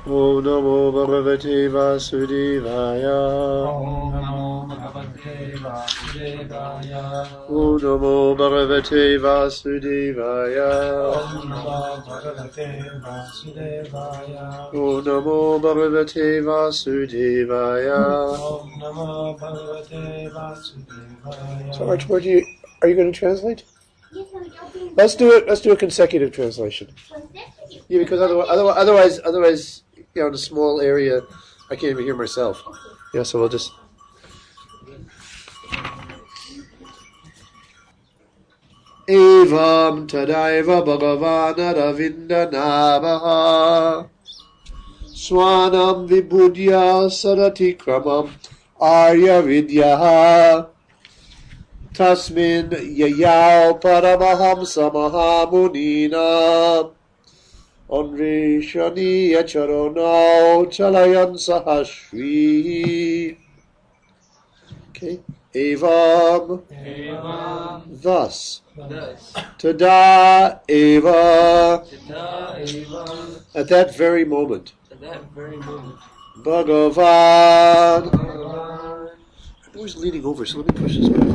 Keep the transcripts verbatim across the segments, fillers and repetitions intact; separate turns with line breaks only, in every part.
Om Namo Bhagavate Vasudevaya.
Om Namo Bhagavate Vasudevaya.
Om Namo Bhagavate Vasudevaya.
Om Namo Bhagavate Vasudevaya.
Om Namo Bhagavate Vasudevaya.
Om Namo Bhagavate Vasudevaya.
So, Arch, what do you, are you going to translate? Let's do it. Let's do a consecutive translation. Yeah, because otherwise, otherwise, otherwise, otherwise, you know, in a small area, I can't even hear myself. Yeah, so we'll just. Evam tadaiva bhagavana ravinda navaha swanam vibudya sarati kramam arya vidyaha tasmin yayao paramahamsa mahamunina Onrishani yacharono chalayan sahashri. Okay. Evam.
Evam.
Thus.
Thus.
Tada eva.
Tada eva.
At that very moment.
At that very moment.
Bhagavan.
Bhagavan.
I'm always leaning over, so let me push this back.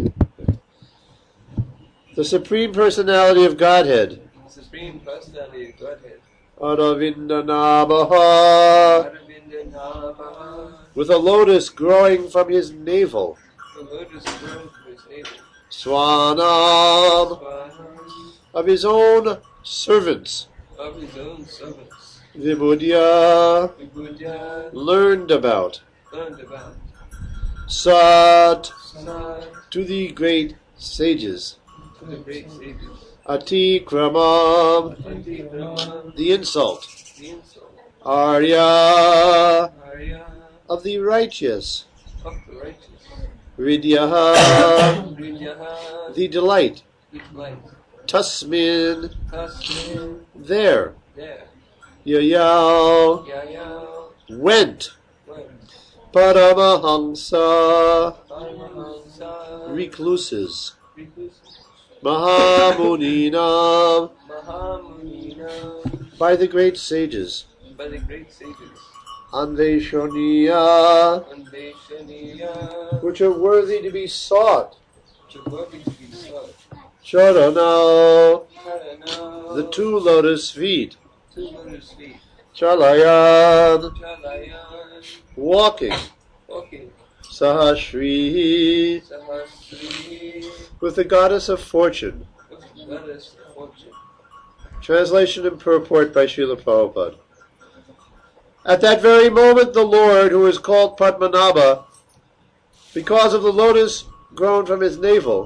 The Supreme Personality of Godhead.
Supreme Personality of Godhead.
Aravinda Nabaha.
Aravinda Nabaha.
With a lotus growing from his navel.
The lotus growing from his navel.
Swanam.
Swanam.
Of his own servants.
Of his own servants.
Vibudya.
Vibudya.
Learned about.
Learned about.
Sat.
Sat.
To the great sages.
To the great sages.
Ati Kramam.
Antikramam.
The insult.
The insult.
Arya.
Arya.
Of the righteous.
Of the righteous.
Vidyaha.
Vidyaha.
The delight.
The delight.
Tasmin.
Tasmin.
There.
There.
Yayao.
Yayao.
Went.
Went.
Paramahamsa.
Paramahamsa.
Recluses.
Recluses.
Mahamunina.
Mahamunina.
By the great sages.
By the great sages.
Anveshaniya.
Anveshaniya.
Which are worthy to be sought.
Which are worthy to be sought.
Charana.
Charana.
The two lotus feet.
Two lotus feet.
Chalayan.
Chalayan.
Walking.
Walking.
Sahashri.
Sahasri.
With the goddess of fortune.
With the goddess of fortune.
Translation and purport by Srila Prabhupada. At that very moment, the Lord, who is called Padmanabha, because of the lotus grown from his navel,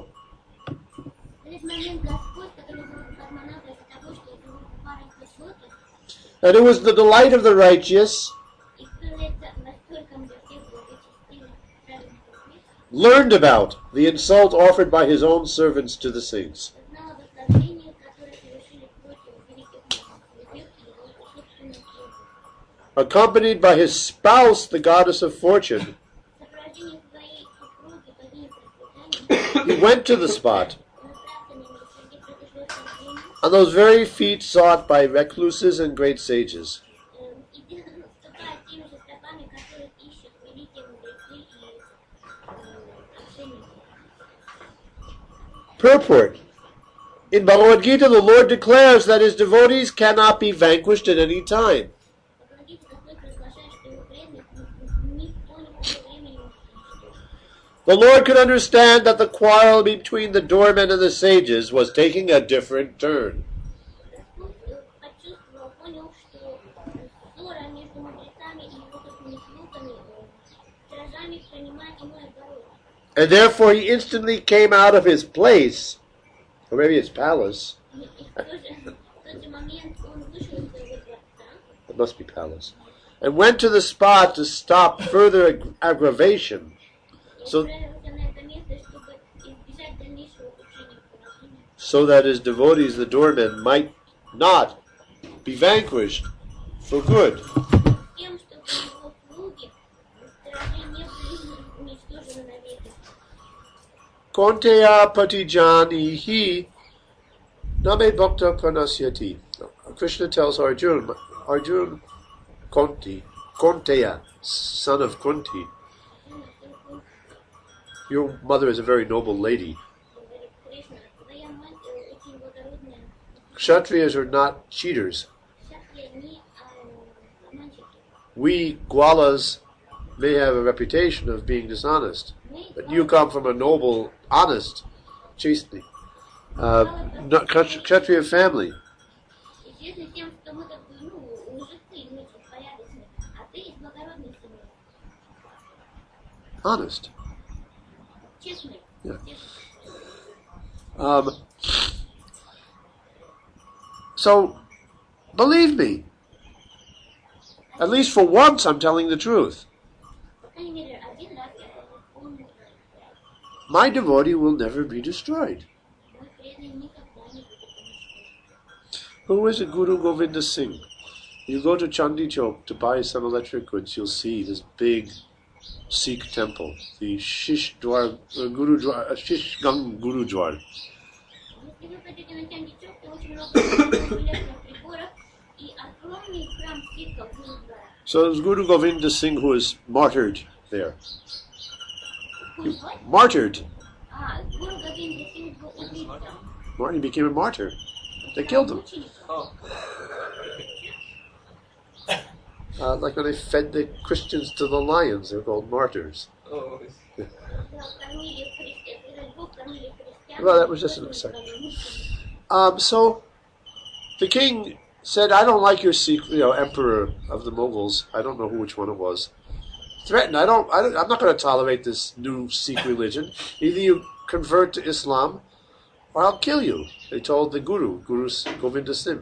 and it was the delight of the righteous, learned about the insult offered by his own servants to the saints. Accompanied by his spouse, the goddess of fortune, he went to the spot, on those very feet sought by recluses and great sages. Purport. In Bhagavad Gita, the Lord declares that his devotees cannot be vanquished at any time. The Lord could understand that the quarrel between the doormen and the sages was taking a different turn. And therefore he instantly came out of his place, or maybe his palace. It must be palace. And went to the spot to stop further ag- aggravation. So, so that his devotees, the doormen, might not be vanquished for good. Konteya patijanihi name bhakta pranasyati. Krishna tells Arjuna, Arjuna, Kunti, Konteya, son of Kunti. Your mother is a very noble lady. Kshatriyas are not cheaters. We Gwalas may have a reputation of being dishonest, but you come from a noble, honest, chastening, uh, not Kshatriya family. Honest. Yeah. Um, so, believe me. At least for once, I'm telling the truth. My devotee will never be destroyed. Who is a Guru Govinda Singh? You go to Chandi Chowk to buy some electric goods, you'll see this big Sikh temple, the Shish Dwar, uh, Guru Dwar, uh, Shish Gang Guru Dwar. So it was Guru Govinda Singh who was martyred there. He, martyred. He became a martyr. They killed him. Uh, like when they fed the Christians to the lions, they're called martyrs. Oh. Well, that was just an aside. Um, so the king said, "I don't like your secret, you know, emperor of the Mughals. I don't know who which one it was. Threatened. I don't. I don't I'm not going to tolerate this new Sikh religion. Either you convert to Islam, or I'll kill you." They told the Guru, Guru Govinda Singh.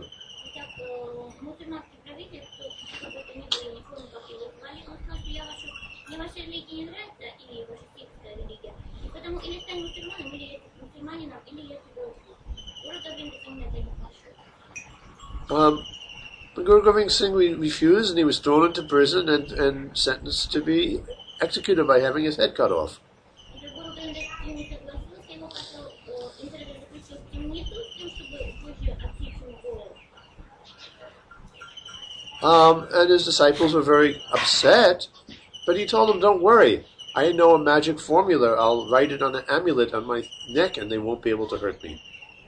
Um, Guru Govinda Singh refused, and he was thrown into prison and, and sentenced to be executed by having his head cut off. Um, and his disciples were very upset, but he told them, "Don't worry, I know a magic formula. I'll write it on an amulet on my neck, and they won't be able to hurt me."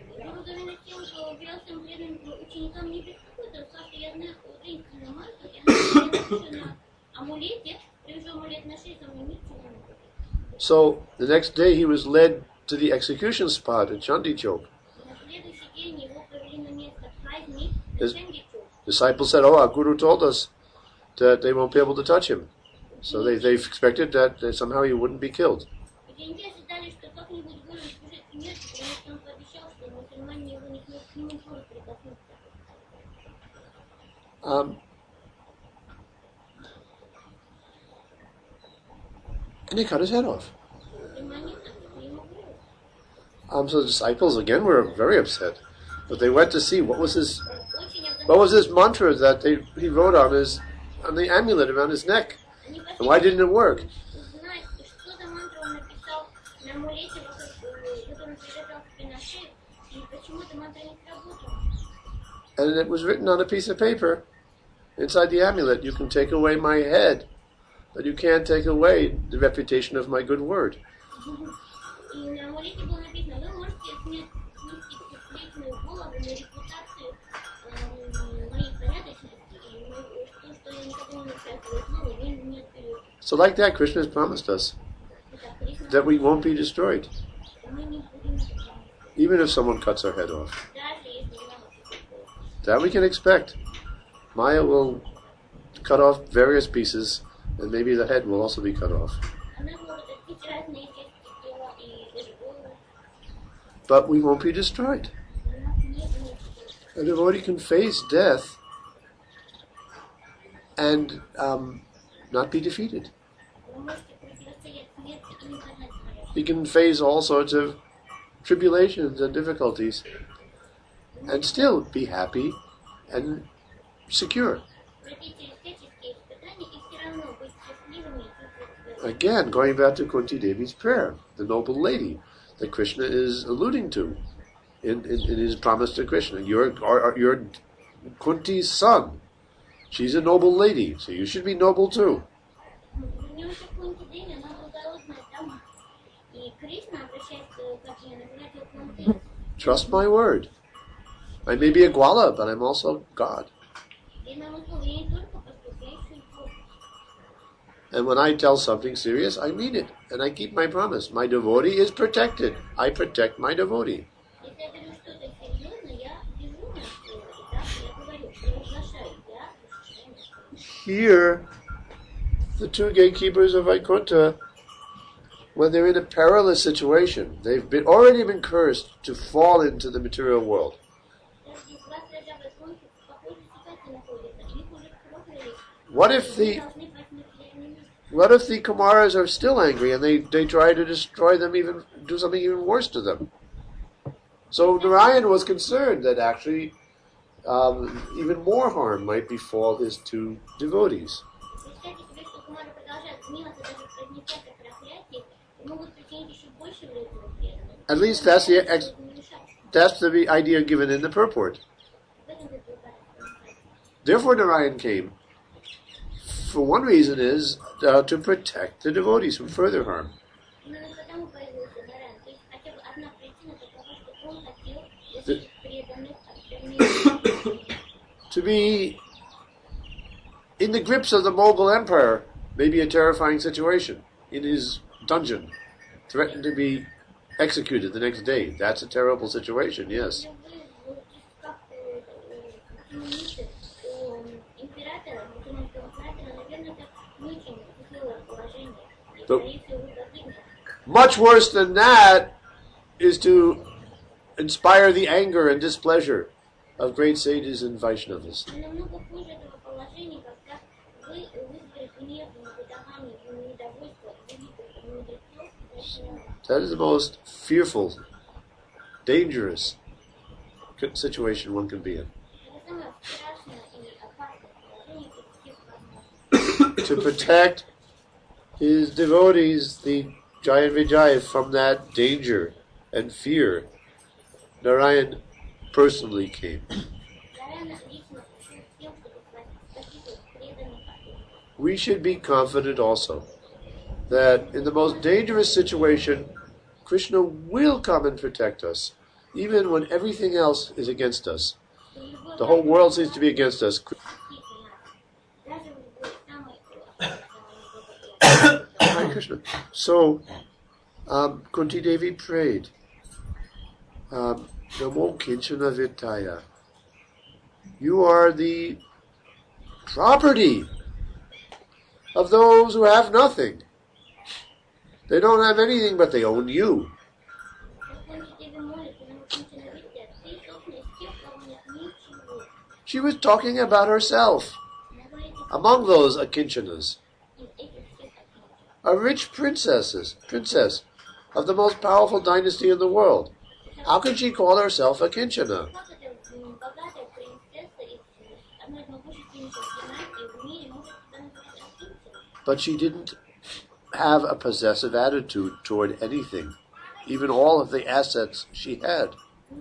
So the next day he was led to the execution spot at Chandi Chowk. His disciples said, "Oh, our Guru told us that they won't be able to touch him." So they, they expected that, that somehow he wouldn't be killed. Um, and he cut his head off. Um, so the disciples again were very upset, but they went to see what was his, what was his mantra that they, he wrote on his, on the amulet around his neck, and why didn't it work? And it was written on a piece of paper inside the amulet, "You can take away my head, but you can't take away the reputation of my good word." So like that, Krishna has promised us that we won't be destroyed, even if someone cuts our head off. That we can expect. Maya will cut off various pieces, and maybe the head will also be cut off. But we won't be destroyed. A devotee can face death and um, not be defeated. He can face all sorts of tribulations and difficulties and still be happy and secure. Again, going back to Kunti Devi's prayer, the noble lady that Krishna is alluding to in, in, in his promise to Krishna. You're, are, you're Kunti's son. She's a noble lady, so you should be noble too. Trust my word. I may be a Gwala, but I'm also God. And when I tell something serious, I mean it, and I keep my promise. My devotee is protected. I protect my devotee. Here, the two gatekeepers of Vaikuntha, when they're in a perilous situation, they've been already been cursed to fall into the material world. What if the what if the Kumaras are still angry and they, they try to destroy them, even do something even worse to them? So Narayan was concerned that actually um, even more harm might befall his two devotees. At least that's the ex- that's the idea given in the purport. Therefore Narayan came. For one reason is uh, to protect the devotees from further harm. The, to be in the grips of the Mughal Empire may be a terrifying situation. In his dungeon, threatened to be executed the next day. That's a terrible situation, yes. But much worse than that is to inspire the anger and displeasure of great sages and Vaishnavas. That is the most fearful, dangerous situation one can be in. To protect his devotees, the Jai and Vijay, from that danger and fear, Narayan personally came. We should be confident also that in the most dangerous situation, Krishna will come and protect us, even when everything else is against us. The whole world seems to be against us. Hare Krishna. So, um, Kunti Devi prayed, um, Namo Kinchana Vitaya. You are the property of those who have nothing. They don't have anything, but they own you. She was talking about herself. Among those Akinchanas, a rich princesses, princess of the most powerful dynasty in the world. How can she call herself a Kinchana? But she didn't have a possessive attitude toward anything, even all of the assets she had.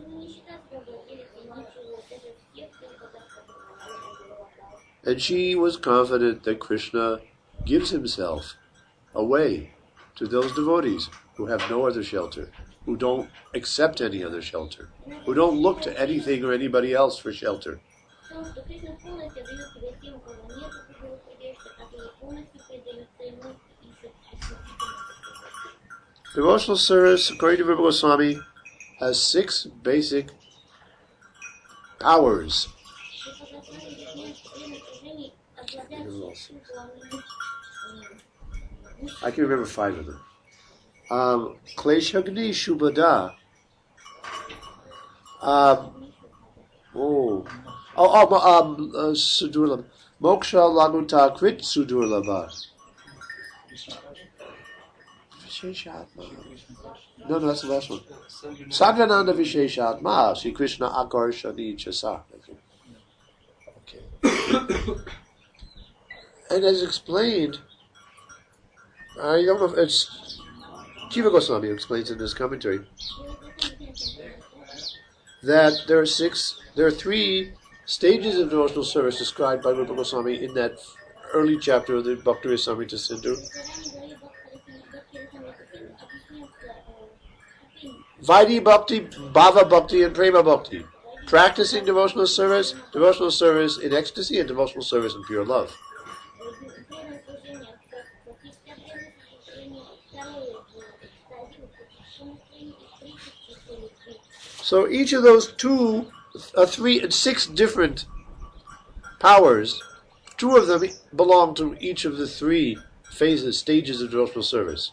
And she was confident that Krishna gives himself away to those devotees who have no other shelter, who don't accept any other shelter, who don't look to anything or anybody else for shelter. Devotional service, according to Rupa Goswami, has six basic powers. I can remember five of them. Um, Kleshagni Shubhada. Um, oh, oh, oh, um, uh, Sudurlabha. Moksha Laguta Krit Sudurlabha. No, no, that's the last one. Sadhananda Visheshatma, Sri Krishna Akarshani Chasa. Okay. And as explained, I don't know if it's Jiva Goswami explains in his commentary that there are six, there are three stages of devotional service described by Rupa Goswami in that early chapter of the Bhakti Rasamrita Sindhu. Vaidhi Bhakti, Bhava Bhakti, and Prema Bhakti. Practicing devotional service, devotional service in ecstasy, and devotional service in pure love. So each of those two, uh, three, and six different powers, two of them belong to each of the three phases, stages of devotional service.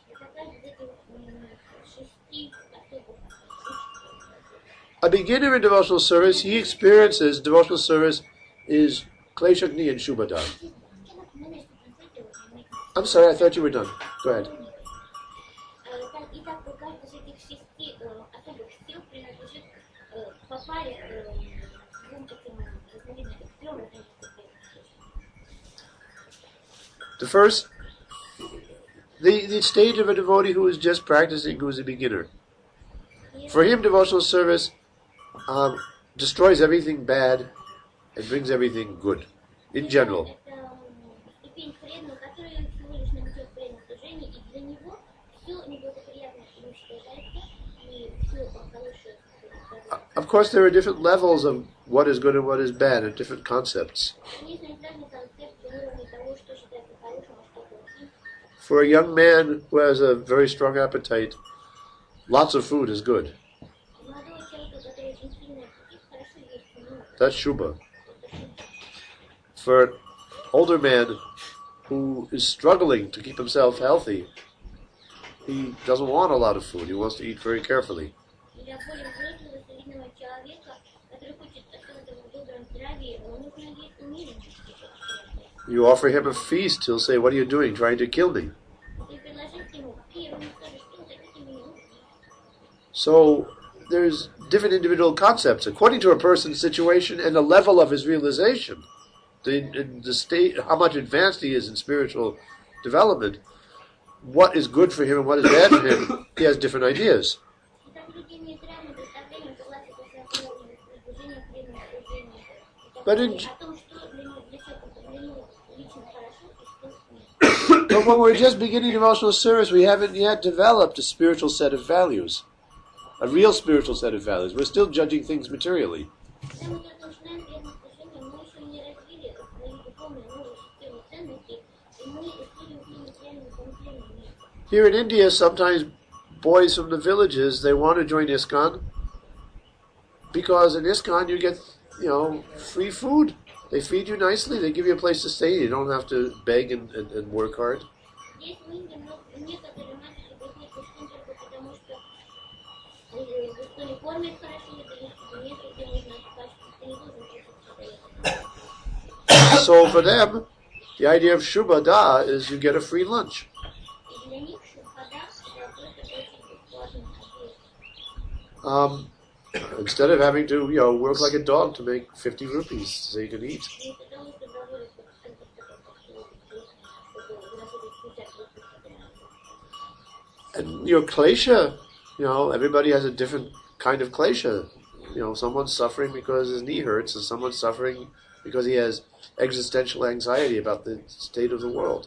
A beginner in devotional service, he experiences devotional service is Kleshagni and Shubhada. I'm sorry, I thought you were done. Go ahead. The first, the, the stage of a devotee who is just practicing, who is a beginner. For him, devotional service um, destroys everything bad and brings everything good, in general. Of course, there are different levels of what is good and what is bad, and different concepts. For a young man who has a very strong appetite, lots of food is good. That's Shubha. For an older man who is struggling to keep himself healthy, he doesn't want a lot of food. He wants to eat very carefully. You offer him a feast, he'll say, "What are you doing, trying to kill me?" So there's different individual concepts according to a person's situation and the level of his realization, the, the state, how much advanced he is in spiritual development. What is good for him and what is bad for him, he has different ideas. But in, but when we're just beginning devotional service, we haven't yet developed a spiritual set of values, a real spiritual set of values. We're still judging things materially. Here in India, sometimes boys from the villages, they want to join ISKCON because in ISKCON you get, you know, free food. They feed you nicely. They give you a place to stay. You don't have to beg and, and, and work hard. So for them, the idea of Shubhada is you get a free lunch. Um, instead of having to, you know, work like a dog to make fifty rupees so you can eat. And your klesha, you know, everybody has a different kind of klesha. You know, someone's suffering because his knee hurts, and someone's suffering because he has existential anxiety about the state of the world.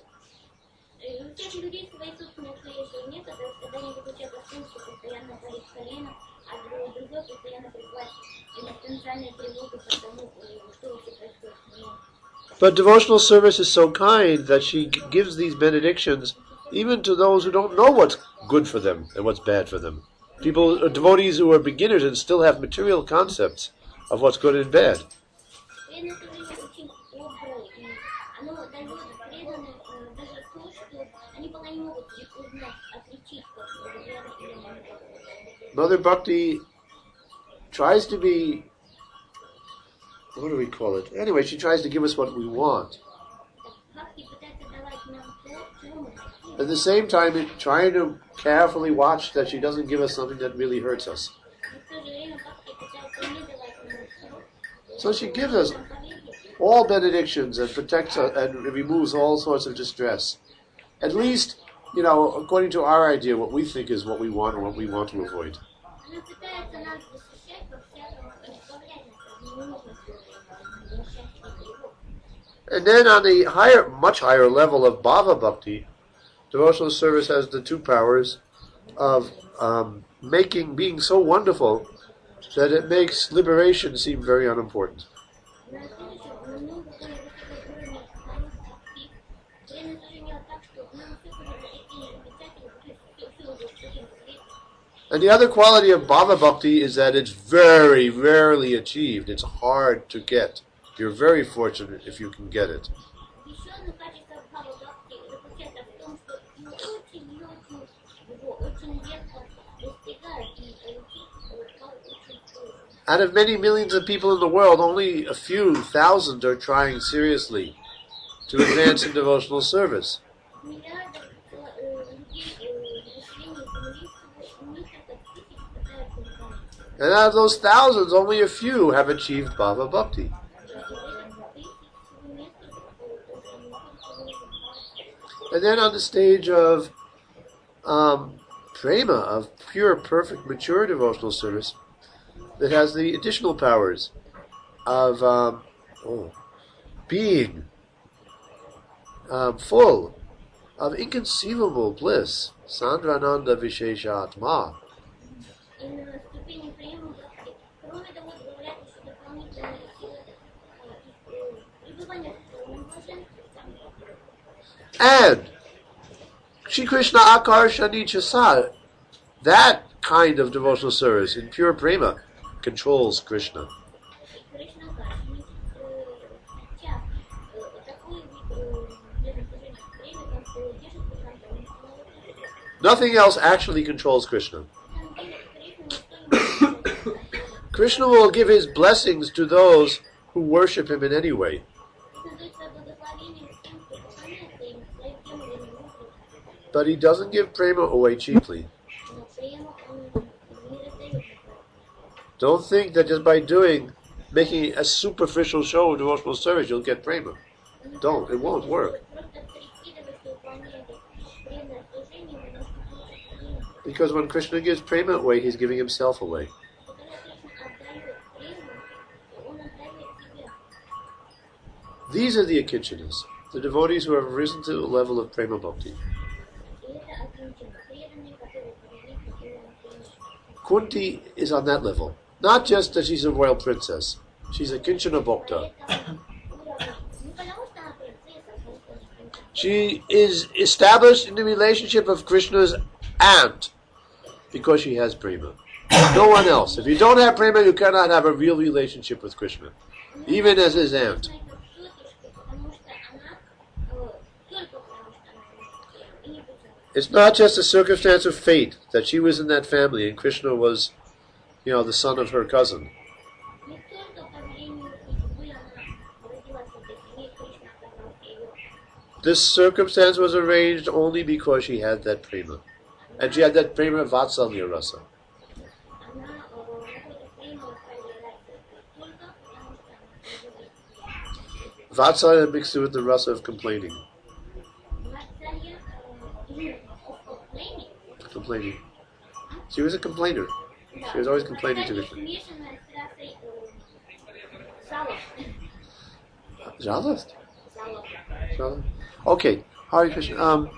But devotional service is so kind that she g- gives these benedictions even to those who don't know what's good for them and what's bad for them. People, uh, devotees who are beginners and still have material concepts of what's good and bad. Mother Bhakti tries to be, what do we call it? Anyway, she tries to give us what we want. At the same time, it, trying to carefully watch that she doesn't give us something that really hurts us. So she gives us all benedictions and protects us and removes all sorts of distress. At least, you know, according to our idea, what we think is what we want or what we want to avoid. And then on the higher, much higher level of Bhava Bhakti, devotional service has the two powers of um, making, being so wonderful that it makes liberation seem very unimportant. And the other quality of Bhava Bhakti is that it's very rarely achieved. It's hard to get. You're very fortunate if you can get it. Out of many millions of people in the world, only a few thousand are trying seriously to advance in devotional service. And out of those thousands, only a few have achieved Bhava Bhakti. And then on the stage of um, prema, of pure, perfect, mature devotional service, that has the additional powers of um, oh, being um, full of inconceivable bliss, Sandrananda Vishesha Atma. And Shri Krishna Akarshani Chasa, that kind of devotional service in pure prema controls Krishna. Nothing else actually controls Krishna. Krishna will give his blessings to those who worship him in any way. But he doesn't give prema away cheaply. Don't think that just by doing, making a superficial show of devotional service, you'll get prema. Don't. It won't work. Because when Krishna gives prema away, he's giving himself away. These are the Akinchanas, the devotees who have risen to the level of prema bhakti. Kunti is on that level. Not just that she's a royal princess. She's a Kinchana Bhakta. She is established in the relationship of Krishna's aunt because she has prema. No one else. If you don't have prema, you cannot have a real relationship with Krishna, even as his aunt. It's not just a circumstance of fate that she was in that family and Krishna was, you know, the son of her cousin. This circumstance was arranged only because she had that prema. And she had that prema vatsalya rasa. Vatsalya mixed with the rasa of complaining. Complaining. She was a complainer. She was always complaining to Krishna. Jalast? Jalast? Okay. Hare Krishna. Um,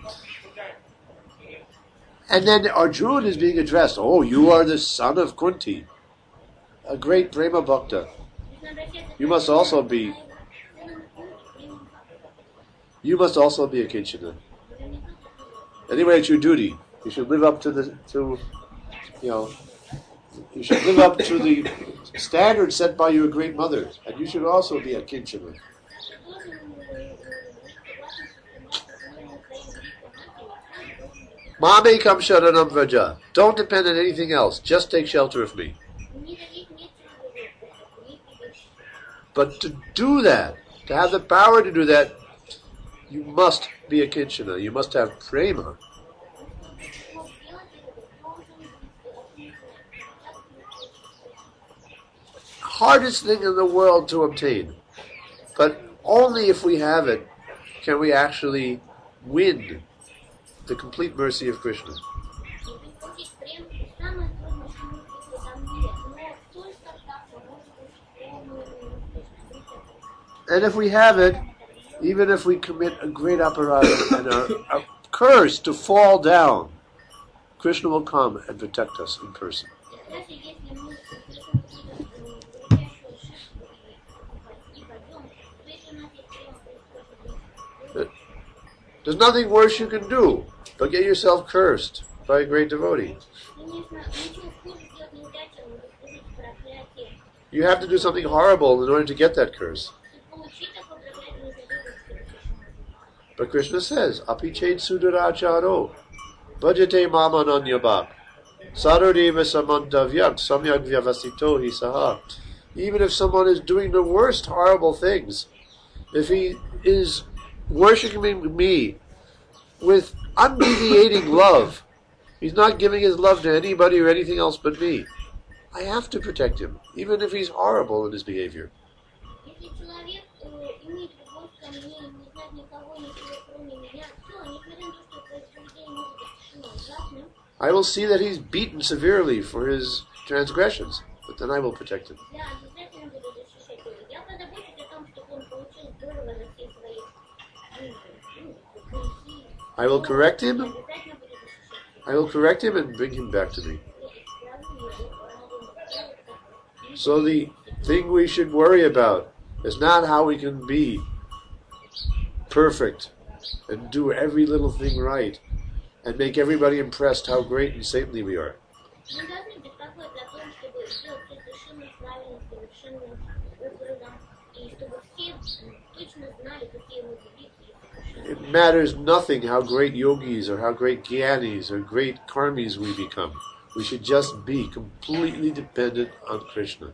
and then Arjuna is being addressed. Oh, you are the son of Kunti, a great prema bhakta. You must also be. You must also be a Kinchana. Anyway, it's your duty. You should live up to the to, you know, you should live up to the standard set by your great mother, and you should also be a Kinchana. Mame kam sharanam vraja. Don't depend on anything else. Just take shelter of me. But to do that, to have the power to do that, you must be a Kinchana. You must have prema. Hardest thing in the world to obtain. But only if we have it can we actually win the complete mercy of Krishna. And if we have it, Even if we commit a great aparadha and are, are cursed to fall down, Krishna will come and protect us in person. There's nothing worse you can do but get yourself cursed by a great devotee. You have to do something horrible in order to get that curse. But Krishna says, Api ched sudaracharo, bhajate mamananyabhak, sarodeva samantavyak, samyak vyavasito hi saha. Even if someone is doing the worst horrible things, if he is worshiping me with undeviating love, he's not giving his love to anybody or anything else but me, I have to protect him, even if he's horrible in his behavior. I will see that he's beaten severely for his transgressions, but then I will protect him. I will correct him. I will correct him and bring him back to me. So the thing we should worry about is not how we can be perfect and do every little thing right and make everybody impressed how great and saintly we are. It matters nothing how great yogis or how great gyanis or great karmis we become. We should just be completely dependent on Krishna.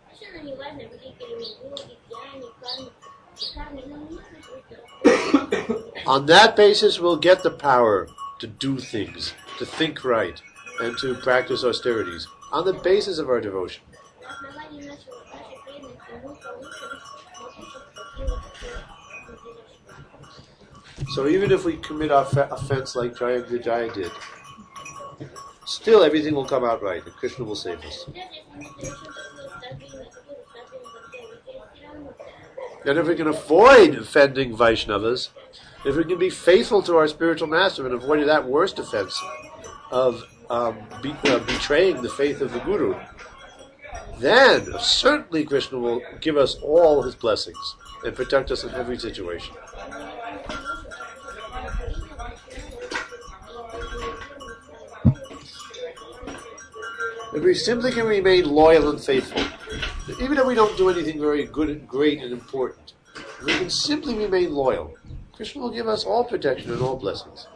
On that basis, we'll get the power to do things, to think right, and to practice austerities, on the basis of our devotion. So even if we commit our offense like Jayagrijaya did, still everything will come out right, and Krishna will save us. And if we can avoid offending Vaishnavas, if we can be faithful to our spiritual master and avoid that worst offense of um, be, uh, betraying the faith of the Guru, then certainly Krishna will give us all his blessings and protect us in every situation. If we simply can remain loyal and faithful, even if we don't do anything very good and great and important, if we can simply remain loyal, Krishna will give us all protection and all blessings.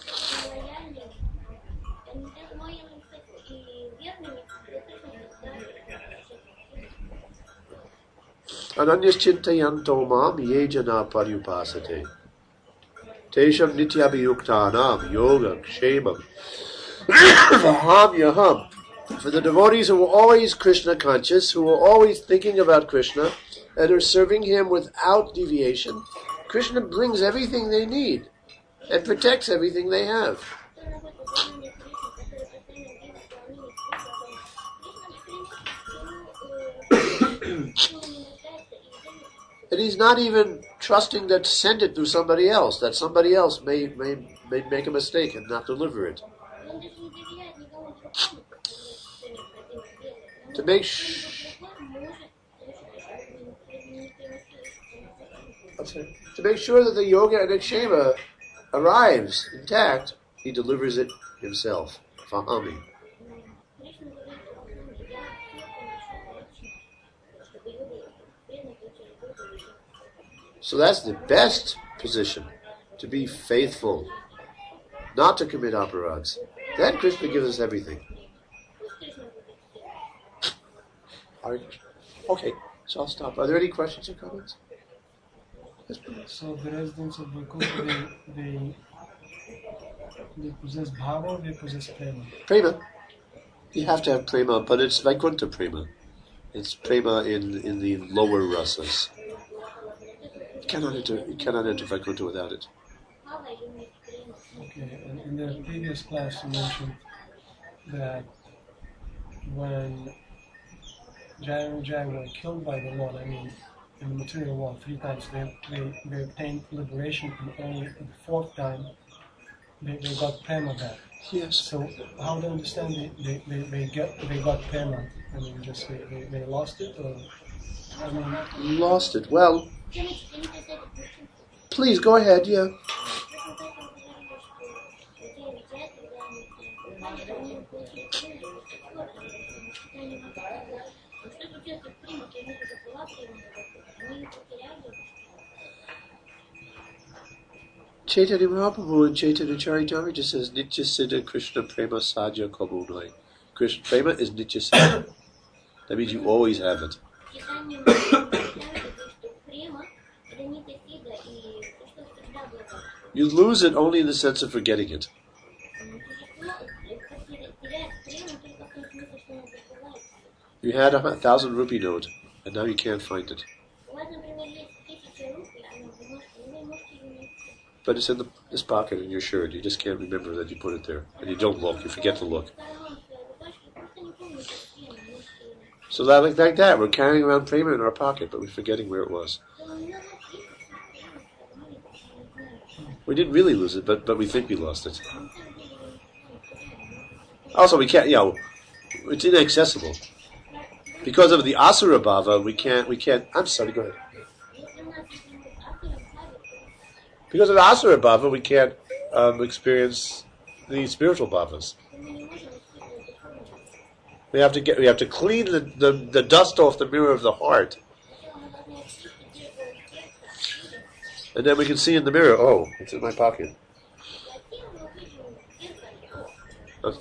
Ananyas chintayanto mam ye jana paryupasate tesham nityabhiyuktanam yoga kshemam vaham yaham. For the devotees who are always Krishna conscious, who are always thinking about Krishna, and are serving him without deviation, Krishna brings everything they need and protects everything they have. And he's not even trusting that to send it to somebody else, that somebody else may, may, may make a mistake and not deliver it. To make sh- to make sure that the yoga and akshema arrives intact, he delivers it himself. Vahami. So that's the best position, to be faithful, not to commit aparadhs. Then Krishna gives us everything. Are, okay, so I'll stop. Are there any questions or comments? Yes,
so the residents of Vaikuntha, they, they, they possess bhava or they possess prema?
Prema. You have to have prema, but it's Vaikuntha prema. It's prema in, in the lower rasas. You cannot enter, you cannot enter Vaikuntha without it.
Okay, and in the previous class you mentioned that when Jai and Jai were killed by the Lord, I mean, in the material world three times. They they, they obtained liberation, and only the fourth time they, they got prema back.
Yes.
So how do you understand they they, they, they get they got prema? I mean, just they, they, they lost it, or I mean,
Lost it. Well, please go ahead. Yeah. Chaitanya Mahaprabhu and Chaitanya Charitamrita says Nitya Siddha Krishna Prema Sadhya Kabunai. Krishna Prema is Nitya Siddha. That means you always have it. You lose it only in the sense of forgetting it. You had a thousand rupee note, and now you can't find it. But it's in the, this pocket in your shirt. You just can't remember that you put it there. And you don't look. You forget to look. So that, like, like that, we're carrying around prema in our pocket, but we're forgetting where it was. We didn't really lose it, but, but we think we lost it. Also, we can't, you know, it's inaccessible. Because of the asura bhava, we can't, we can't, I'm sorry, go ahead. Because of the asura bhava, we can't um, experience the spiritual bhavas. We have to get, we have to clean the, the, the dust off the mirror of the heart. And then we can see in the mirror, oh, it's in my pocket. Uh,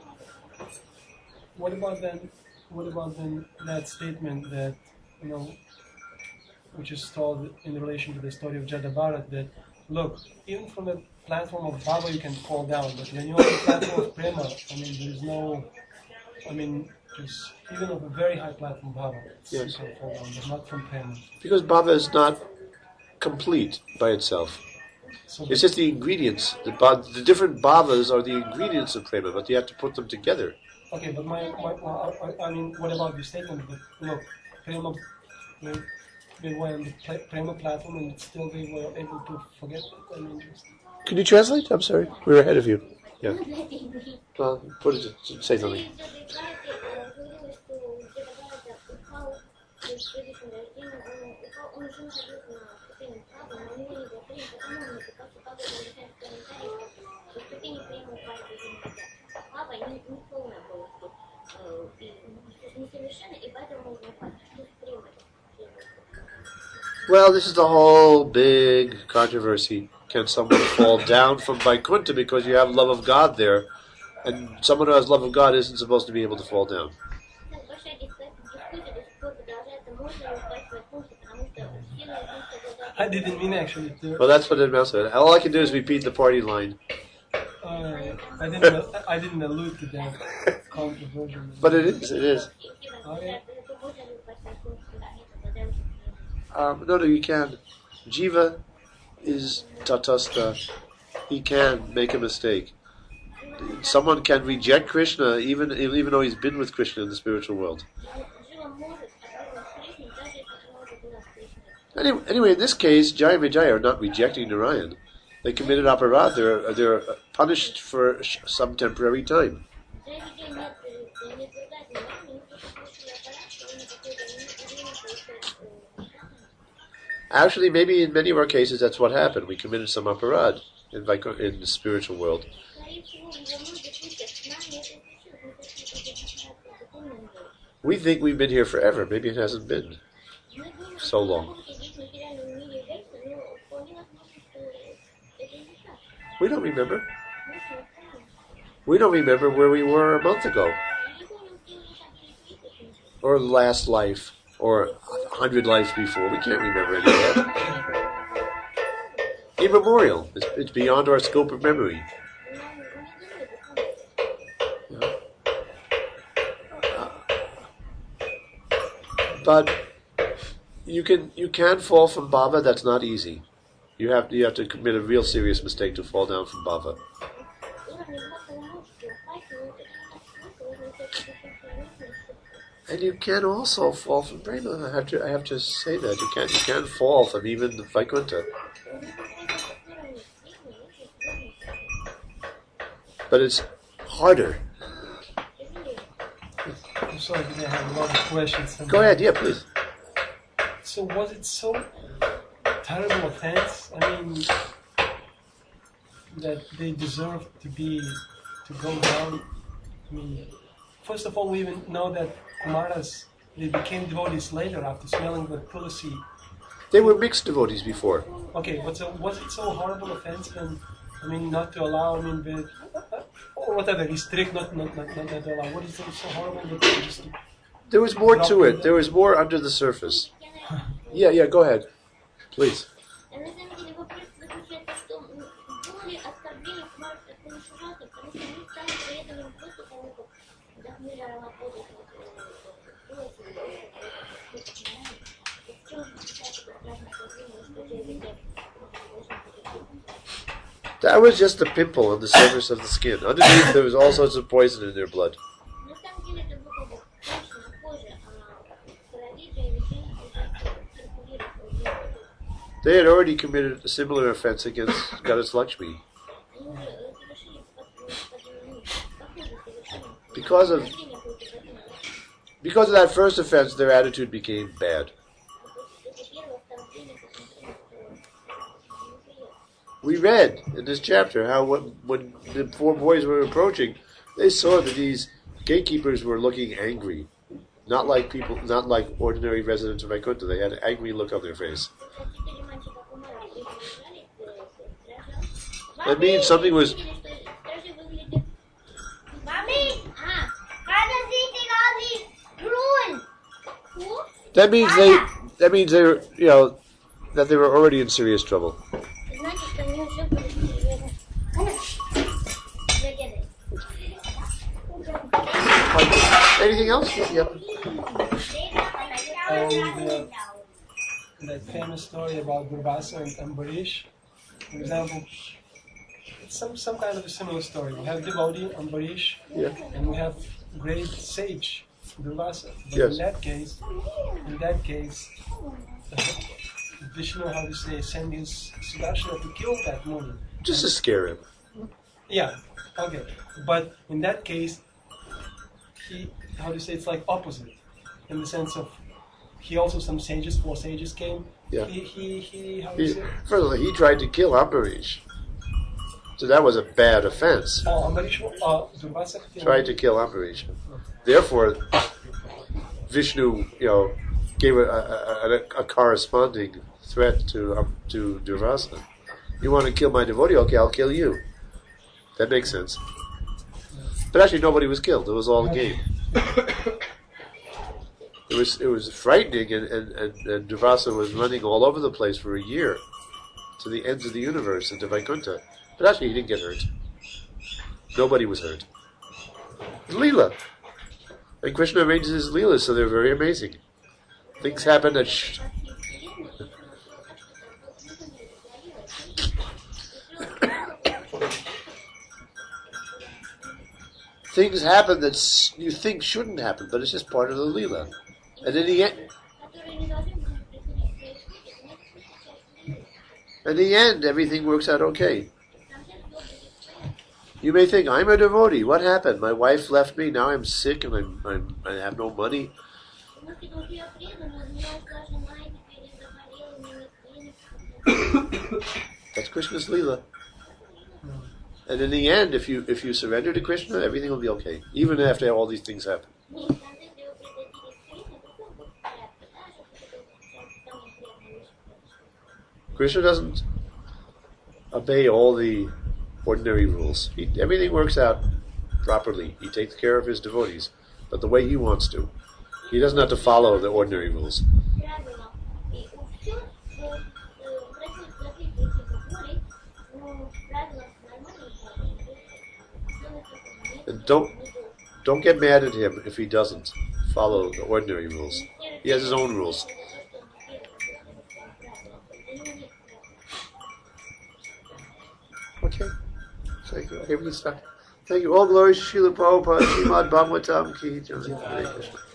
what about then? What about then that statement that, you know, which is told in relation to the story of Jada Bharat, that look, even from the platform of bhava you can fall down, but when you're on the platform of prema, I mean, there's no, I mean, just even of a very high platform bhava,
yes.
You can fall down, but not from prema.
Because bhava is not complete by itself.
So
it's just the ingredients. The, bha- the different bhavas are the ingredients of prema, but you have to put them together.
Okay, but my, my, my I, I mean, what about the statement that, look, prema, they, they were on the pla- prema platform and still they were able to forget it? I mean, just...
Could you translate? I'm sorry. We were ahead of you. Yeah. Well, put it, say something. Well, this is the whole big controversy. Can someone fall down from Vaikuntha because you have love of God there, and someone who has love of God isn't supposed to be able to fall down?
I didn't mean actually to...
Well, that's what it amounts to. All I can do is repeat the party line.
Uh, I didn't. I didn't allude to that controversial.
But it is. It is.
Oh, yeah.
Um, no, no, you can. Jiva is tatastha. He can make a mistake. Someone can reject Krishna even even though he's been with Krishna in the spiritual world. Anyway, anyway in this case, Jaya and Vijaya are not rejecting Narayan. They committed aparadh. They're, they're punished for some temporary time. Actually, maybe in many of our cases, that's what happened. We committed some aparadh in, in the spiritual world. We think we've been here forever. Maybe it hasn't been so long. We don't remember. We don't remember where we were a month ago. Or last life. Or a hundred lives before. We can't remember any of that. Immemorial. It's, it's beyond our scope of memory. Yeah. Uh, but you can you can fall from bhava. That's not easy. You have you have to commit a real serious mistake to fall down from bhava. And you can also fall from Prema. I have to, I have to say that you can, you can fall from even the Vaikuntha. But it's harder.
I'm sorry, I have a lot of questions.
Go ahead, yeah, please.
So was it so terrible offense? I mean, that they deserve to be, to go down? I mean, first of all, we even know that Kumaras, they became devotees later after smelling the tulasi.
They were mixed devotees before.
Okay, but so was it so horrible offense then? I mean, not to allow, I mean, the, or whatever, restrict, not, not, not, not, not to allow. What is it so horrible that they just...
There was more to it. There was more under the surface. Yeah, yeah, go ahead. Please. That was just a pimple on the surface of the skin. Underneath, there was all sorts of poison in their blood. They had already committed a similar offense against Goddess Lakshmi. Because of because of that first offense, their attitude became bad. We read in this chapter how when, when the four boys were approaching, they saw that these gatekeepers were looking angry, not like people, not like ordinary residents of Vaikuntha. They had an angry look on their face. That means something was. That means they. That means they were, you know, that they were already in serious trouble. Anything else? Yep.
And uh, that famous story about Durvasa and Ambarish, for example, it's some, some kind of a similar story. We have devotee, Ambarish,
Yeah.
and we have great sage, Durvasa. But
Yes.
in that case, in that case, Vishnu, how to say, send his Sudarshana to kill that Muni.
Just to scare him.
Yeah, okay. But in that case, he, how to say, it's like opposite, in the sense of, he also, some sages, four sages came.
Yeah.
He, he, he how to
He,
say?
first of all, he tried to kill Ambarish. So that was a bad offense.
Oh, Ambarish, uh, Durvasa
Tried to kill Ambarish. Therefore, Vishnu, you know, gave a, a, a, a corresponding threat to um, to Durvasa. You want to kill my devotee? Okay, I'll kill you. That makes sense. But actually, nobody was killed. It was all a game. It was it was frightening, and, and, and, and Durvasa was running all over the place for a year to the ends of the universe into Vaikuntha. But actually, he didn't get hurt. Nobody was hurt. Leela. And Krishna arranges his Leelas, so they're very amazing. Things happen that... Sh- Things happen that s- you think shouldn't happen, but it's just part of the Leela. And in the end... In the end, everything works out okay. You may think, I'm a devotee. What happened? My wife left me. Now I'm sick and I'm, I'm, I have no money. That's Krishna's Leela. And in the end, if you if you surrender to Krishna, everything will be okay. Even after all these things happen. Krishna doesn't obey all the ordinary rules. He, everything works out properly. He takes care of his devotees, but the way he wants to. He doesn't have to follow the ordinary rules. And don't don't get mad at him if he doesn't follow the ordinary rules. He has his own rules. Okay. Thank you. Okay, we can stop. Thank you. All glory to Srila Prabhupada, Srimad Bhagavatam Ki Jai. Hare Krishna.